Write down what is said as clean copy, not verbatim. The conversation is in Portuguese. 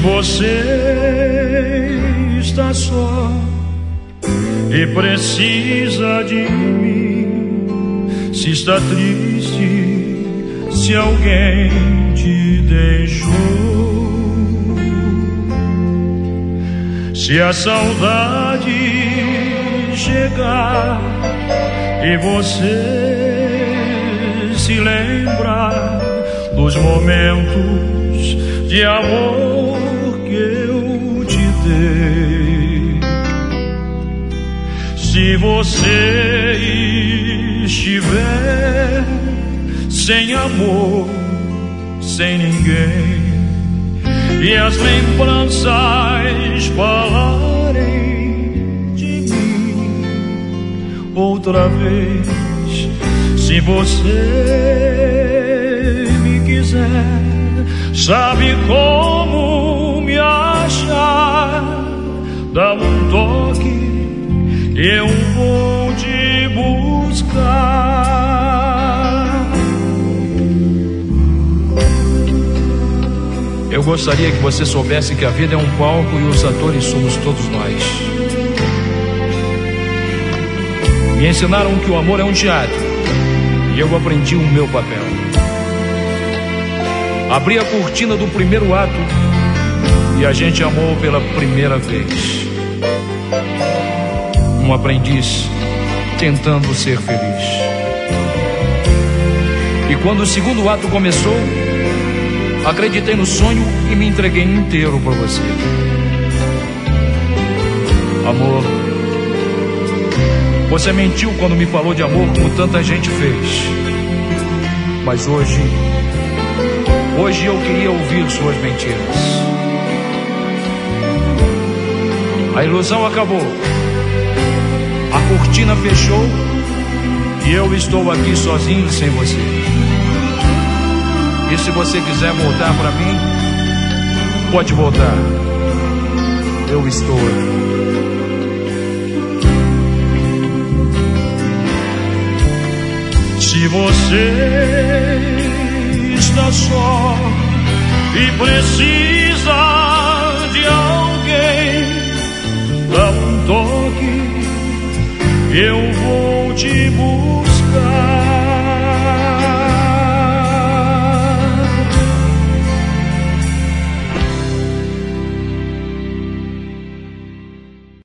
você está só e precisa de mim, se está triste, se alguém te deixou, se a saudade chegar e você se lembra dos momentos de amor que eu te dei. Se você estiver sem amor, sem ninguém, e as lembranças falarem de mim outra vez, se você me quiser, sabe como me achar, dá um toque e eu vou te buscar. Eu gostaria que você soubesse que a vida é um palco e os atores somos todos nós. Me ensinaram que o amor é um teatro e eu aprendi o meu papel. Abri a cortina do primeiro ato e a gente amou pela primeira vez. Um aprendiz tentando ser feliz. E quando o segundo ato começou, acreditei no sonho e me entreguei inteiro por você. Amor, você mentiu quando me falou de amor como tanta gente fez. Mas hoje eu queria ouvir suas mentiras. A ilusão acabou. A cortina fechou e eu estou aqui sozinho sem você. E se você quiser voltar pra mim, pode voltar. Eu estou aqui. Se você está só e precisa de alguém, dá um toque, eu vou te buscar.